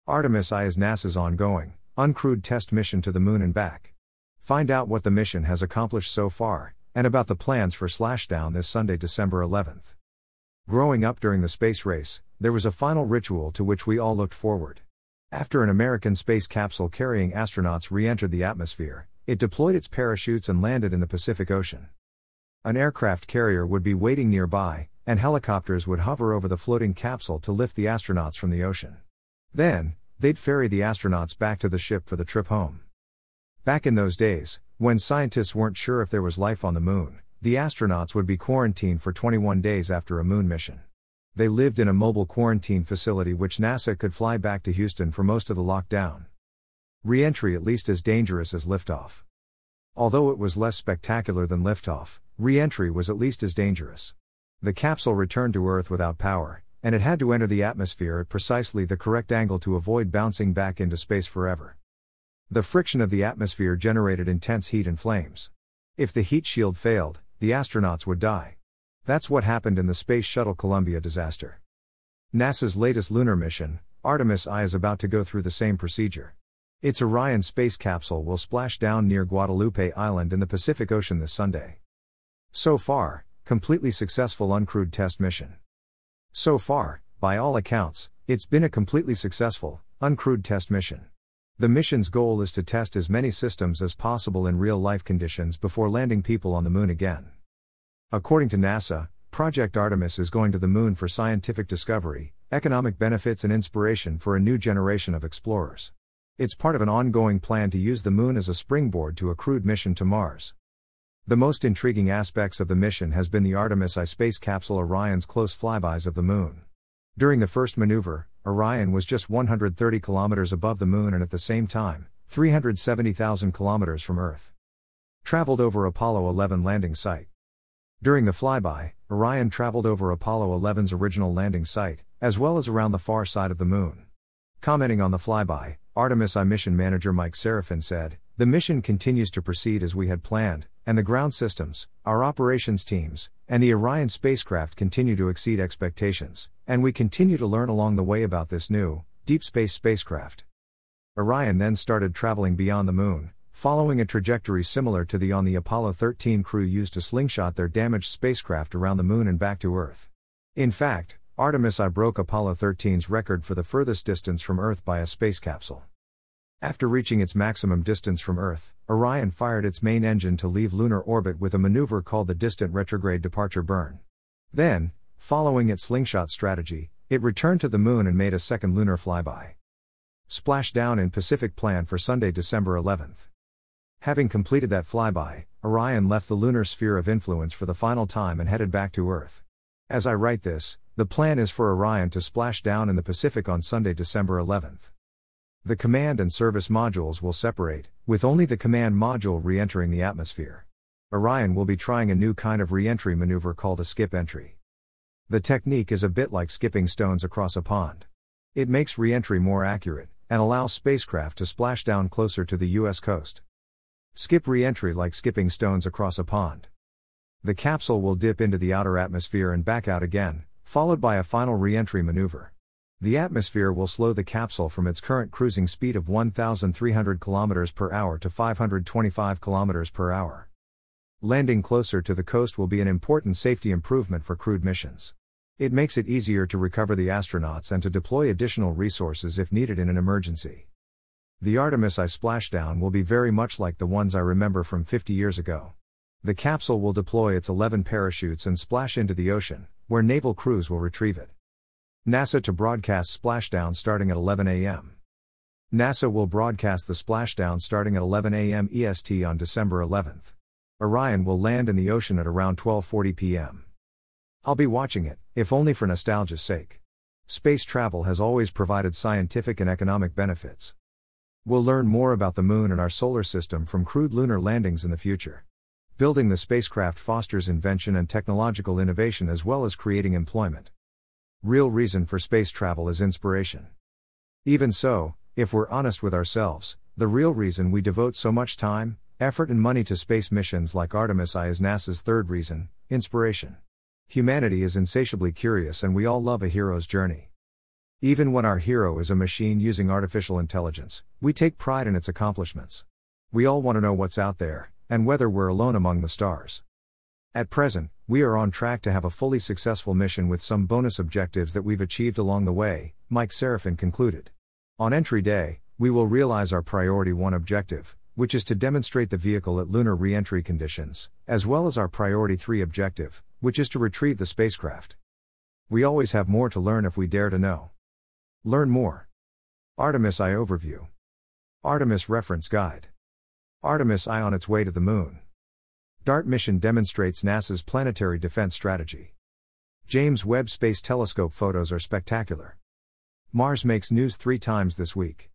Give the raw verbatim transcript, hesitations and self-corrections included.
Artemis I is NASA's ongoing, uncrewed test mission to the Moon and back. Find out what the mission has accomplished so far, and about the plans for Splashdown this Sunday, December eleventh. Growing up during the space race, there was a final ritual to which we all looked forward. After an American space capsule carrying astronauts re-entered the atmosphere, it deployed its parachutes and landed in the Pacific Ocean. An aircraft carrier would be waiting nearby, and helicopters would hover over the floating capsule to lift the astronauts from the ocean. Then, they'd ferry the astronauts back to the ship for the trip home. Back in those days, when scientists weren't sure if there was life on the Moon, the astronauts would be quarantined for twenty-one days after a Moon mission. They lived in a mobile quarantine facility which NASA could fly back to Houston for most of the lockdown. Re-entry at least as dangerous as liftoff. Although it was less spectacular than liftoff, re-entry was at least as dangerous. The capsule returned to Earth without power, and it had to enter the atmosphere at precisely the correct angle to avoid bouncing back into space forever. The friction of the atmosphere generated intense heat and flames. If the heat shield failed, the astronauts would die. That's what happened in the Space Shuttle Columbia disaster. NASA's latest lunar mission, Artemis I, is about to go through the same procedure. Its Orion space capsule will splash down near Guadalupe Island in the Pacific Ocean this Sunday. So far, completely successful uncrewed test mission. So far, by all accounts, it's been a completely successful, uncrewed test mission. The mission's goal is to test as many systems as possible in real-life conditions before landing people on the Moon again. According to NASA, Project Artemis is going to the Moon for scientific discovery, economic benefits and inspiration for a new generation of explorers. It's part of an ongoing plan to use the Moon as a springboard to a crewed mission to Mars. The most intriguing aspects of the mission has been the Artemis I space capsule Orion's close flybys of the Moon. During the first maneuver, Orion was just one hundred thirty kilometers above the Moon and at the same time, three hundred seventy thousand kilometers from Earth. Traveled over Apollo eleven landing site. During the flyby, Orion traveled over Apollo eleven's original landing site, as well as around the far side of the Moon. Commenting on the flyby, Artemis I mission manager Mike Serafin said, "The mission continues to proceed as we had planned, and the ground systems, our operations teams, and the Orion spacecraft continue to exceed expectations, and we continue to learn along the way about this new, deep space spacecraft." Orion then started traveling beyond the Moon, following a trajectory similar to the on the Apollo thirteen crew used to slingshot their damaged spacecraft around the Moon and back to Earth. In fact, Artemis I broke Apollo thirteen's record for the furthest distance from Earth by a space capsule. After reaching its maximum distance from Earth, Orion fired its main engine to leave lunar orbit with a maneuver called the Distant Retrograde Departure Burn. Then, following its slingshot strategy, it returned to the Moon and made a second lunar flyby. Splashdown in Pacific planned for Sunday, December eleventh. Having completed that flyby, Orion left the lunar sphere of influence for the final time and headed back to Earth. As I write this, the plan is for Orion to splash down in the Pacific on Sunday, December eleventh. The command and service modules will separate, with only the command module re-entering the atmosphere. Orion will be trying a new kind of re-entry maneuver called a skip entry. The technique is a bit like skipping stones across a pond. It makes re-entry more accurate, and allows spacecraft to splash down closer to the U S coast. Skip re-entry like skipping stones across a pond. The capsule will dip into the outer atmosphere and back out again, followed by a final re-entry maneuver. The atmosphere will slow the capsule from its current cruising speed of one thousand three hundred kilometers per hour to five hundred twenty-five kilometers per hour. Landing closer to the coast will be an important safety improvement for crewed missions. It makes it easier to recover the astronauts and to deploy additional resources if needed in an emergency. The Artemis I splashdown will be very much like the ones I remember from fifty years ago. The capsule will deploy its eleven parachutes and splash into the ocean, where naval crews will retrieve it. NASA to broadcast splashdown starting at eleven a m NASA will broadcast the splashdown starting at eleven a m E S T on December eleventh. Orion will land in the ocean at around twelve forty p m I'll be watching it, if only for nostalgia's sake. Space travel has always provided scientific and economic benefits. We'll learn more about the Moon and our solar system from crewed lunar landings in the future. Building the spacecraft fosters invention and technological innovation as well as creating employment. Real reason for space travel is inspiration. Even so, if we're honest with ourselves, the real reason we devote so much time, effort and money to space missions like Artemis I is NASA's third reason, inspiration. Humanity is insatiably curious and we all love a hero's journey. Even when our hero is a machine using artificial intelligence, we take pride in its accomplishments. We all want to know what's out there, and whether we're alone among the stars. At present, we are on track to have a fully successful mission with some bonus objectives that we've achieved along the way, Mike Seraphin concluded. On entry day, we will realize our Priority one objective, which is to demonstrate the vehicle at lunar re-entry conditions, as well as our Priority three objective, which is to retrieve the spacecraft. We always have more to learn if we dare to know. Learn more. Artemis I Overview. Artemis Reference Guide. Artemis I on its way to the Moon. DART mission demonstrates NASA's planetary defense strategy. James Webb Space Telescope photos are spectacular. Mars makes news three times this week.